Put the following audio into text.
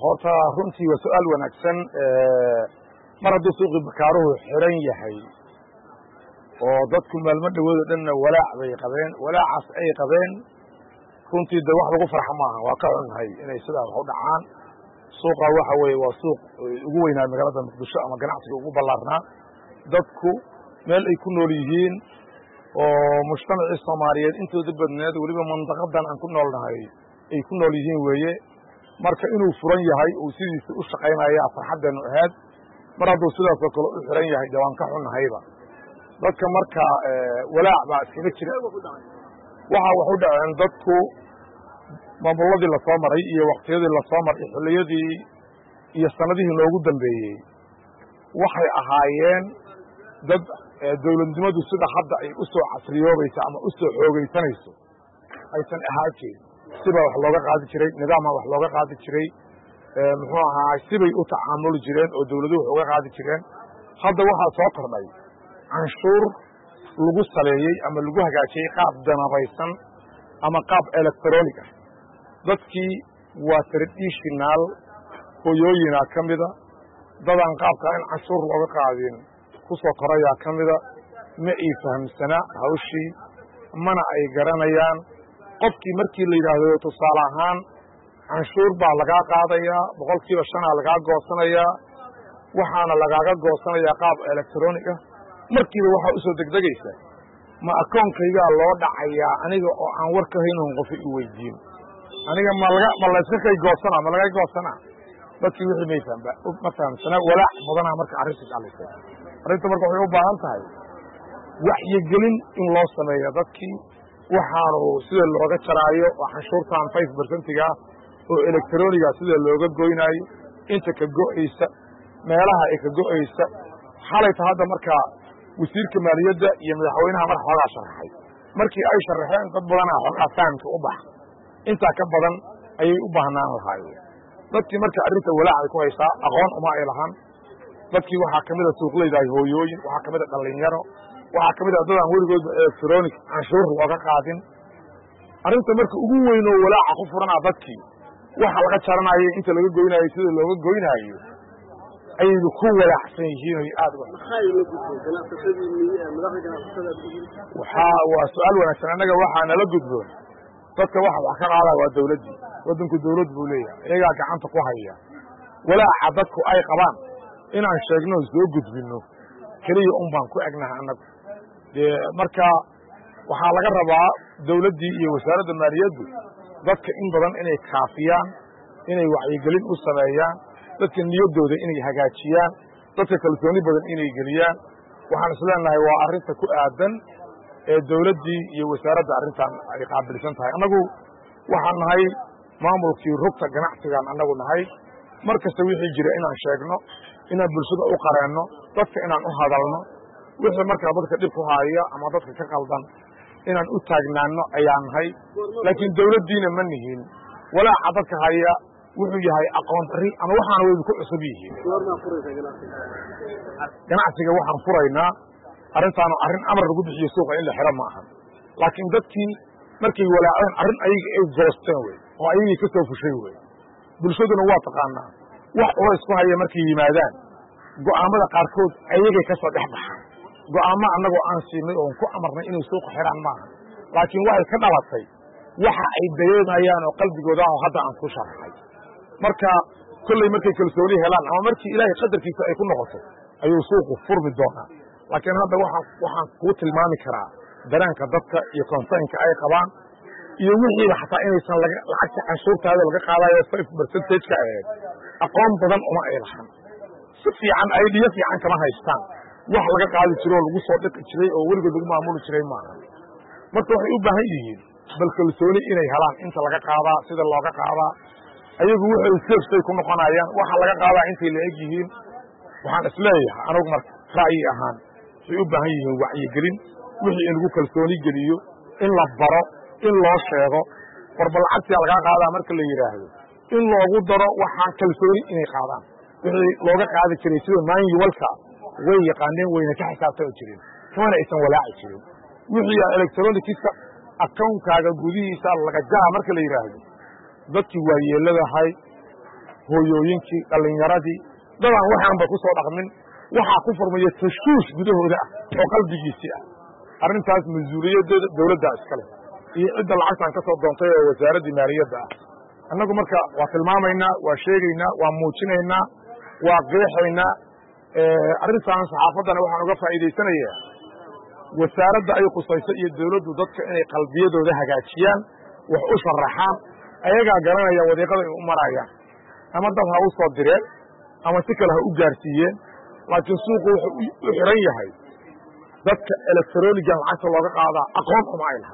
horta runtii waa su'aal wanaagsan mar hadduu suuqii bakaaruhu xiran yahay oo dadku maalmo dhawoodo dhanna walaac bay qabeen walaacaas ay qabeen runtii de wax lagu farxa maaha waa ka xunnahay inay sidaa wax u dhacaan suuqa waxa weeye waa suuq ugu weynaa magaalada muqdisho ama ganacsiga ugu ballaarnaa dadku meel ay ku nool yihiin oo mujtamacii soomaaliyeed intooda badneed weliba mandaqadan aan ku noolnahay ay ku nool yihiin weeye marka inuu furan yahay uu sidiisa u shaqaynaya farxaddeenu ahayd mar hadduu sidaasoo kale u xiran yahay de waan ka xunnahayba dadka marka walaac baa iskaga jira waxa wax u dhaceen dadku maamuladii lasoo maray iyo waktiyadii lasoo maray xilliyadii iyo sanadihii noogu dambeeyey waxay ahaayeen dad dawladnimadu sida hadda ay u soo casriyoobayso ama u soo xoogaysanayso aysan ahaan jirin sibaa wax looga qaadi jiray nidaama wax looga qaadi jiray muxuu ahaa sibay u tacaamuli jireen oo dawladuhu wax uga qaadi jireen hadda waxaa soo kordhay canshuur lagu saleeyey ama lagu hagaajiyey qaab danabaysan ama qaab electronic ah dadkii waa traditional hoyooyinaa ka mida dadaan qaabkaa in canshuur looga qaadin ku soo korayaa ka mida ma ii fahamsanaa hawshii mana ay garanayaan qofkii markii la yidhaahdo tusaale ahaan canshuur baa lagaa qaadayaa 5% lagaa goosanayaa waxaana lagaaga goosanayaa qaab electronic ah markiiba waxaa usoo degdegaysa ma akoonkaygaa loo dhacayaa aniga oo aan war ka haynon qofa i weydiin aniga ma layska kay goosana ma laga goosanaa dadkii wixii ma fahamsanaa walaac badanaa marka arrintaas alisay arrinta marka waxay u baahan tahay waxyigelin in loo sameeyo dadkii waxaanu sida looga jaraayo oo canshuurtan 5%ga oo electroniga sida looga goynaayo inta ka go'aysa meelaha ay ka go'aysa xalayta hadda markaa wasiirka maaliyadda iyo madaxweynaha marka xoogaa sharaxay markii ay sharaxeen dad badanaa xoogaa fahamka u bax intaa ka badan ayay u baahnaan lahaayeen dadkii marka arrinta walaac ay ku haysaa aqoon uma ay lahan dadkii waxaa ka mida suuqlaydahay hooyooyin waxaa ka mida dhallinyaro waxaa ka mid a dadaan weligoodba electronic canshuur looga qaadin arrinta marka ugu weyn oo walaaca ku furanaa dadkii waxa laga jaranaayo inta laga goynaayo sida looga goynaayo ayaydu ku walaacsan yihiin oy aad waa su-aal wanaagsan annaga waxaa nala gudboon dadka waxa wax ka qaada waa dawladdii waddanku dawlad buu leeyahay iyagaa gacanta ku haya walaaca dadku ay qabaan inaan sheegno soo gudbinno keliya un baan ku egnaha annagu dee marka waxaa laga rabaa dawladdii iyo wasaaradda maaliyaddu dadka in badan inay kaafiyaan inay wacyigelin u sameeyaan dadka niyaddooda inay hagaajiyaan dadka kalsooni badan inay geliyaan waxaan isleenahay waa arrinta ku aadan ee dawladdii iyo wasaaradda arrintan ay qaabilsan tahay annagu waxaan nahay maamulkii rugta ganacsigaan annagu nahay mar kasta wixii jira inaan sheegno inaan bulshada u qareenno dadka inaan u hadalno wixii markaa dadka dhib ku haaya ama dadka ka qaldan inaan u taagnaanno ayaan nahay laakiin dawladdiina ma nihin walaaca dadka haya wuxuu yahay aqoon darri ama waxaana wayba ku cusub yihiin ganacsiga waxaan furaynaa arrintaanu arrin amar lagu bixiyo suuqa in la xiro ma ahan laakiin dadkii markay walaaceen arrin ayaga ay goosteen wey oo ayagii ka soo fushay wey bulshaduna waa taqaanaa wax oo isku haya markay yimaadaan go'aamada qaarkood ayagay ka soo dhex baxaan go'aamo annagoo aan siinay oon ku amarnay inay suuqa xiraan maaha laakiin waxay ka dhalatay waxa ay dareemayaan oo qalbigooda ah oo hadda aan ku sharaxay marka kolley markay kalsooni helaan ama markii ilaahay qadarkiisa ay ku noqoto ayuu suuqu furmi doonaa laakiin hadda waxaan kuu tilmaami karaa dareenka dadka iyo konsaynka ay qabaan iyo wixiiba xataa inaysan lacagta canshuurtaada laga qaadayo 5%ka ahayd aqoon badan uma ay lahan si fiican ay dhiyo fiican kama haystaan wax laga qaadi jiro oo lagu soo dhiqi jiray oo weligood lagu maamuli jiray maaha marka waxay u baahan yihiin bal kalsooni inay helaan inta laga qaadaa sida looga qaadaa ayagu waxay seeftay ku noqonayaan waxa laga qaadaa intay la eg yihiin waxaan isleeyahay anigu marka ra'yi ahaan waxay u baahan yihiin wacyigelin wixii in lagu kalsooni geliyo in la baro in loo sheego warba lacagtii lagaa qaadaa marka la yidhaahdo in loogu daro waxaan kalsooni inay qaadaan wixii looga qaadi jiray sida maanyuwalka way yaqaaneen wayna ka xisaabtami jireen kamana aysan walaaci jirin wixii electronicska akoonkaaga gudihiisa laga jaa marka la yidhaahdo dadkii waa yeeladahay hooyooyinkii dhallinyaradii dadaan waxaanba ku soo dhaqmin waxaa ku furmaya tashwiish gudahooda ah oo qalbigiisii ah arrintaas mas-uuliyaddeeda dawladdaa iskale iyo cidda lacagtaan ka soo doontay oo wasaaraddii maaliyadda ah annagu marka waa tilmaamaynaa waa sheegaynaa waa muujinaynaa waa qeexaynaa arrintaan saxaafaddana waxaan uga faa'iidaysanayaa wasaaradda ay khusayso iyo dawladdu dadka inay qalbiyadooda hagaajiyaan wax u sharaxaan ayagaa garanaya wadiiqada ay u marayaan ama dad ha u soo direen ama si kale ha u gaarsiiyeen laakiin suuqu wuxuu u xiran yahay dadka electronigan lacagta looga qaadaa aqoon uma ay laha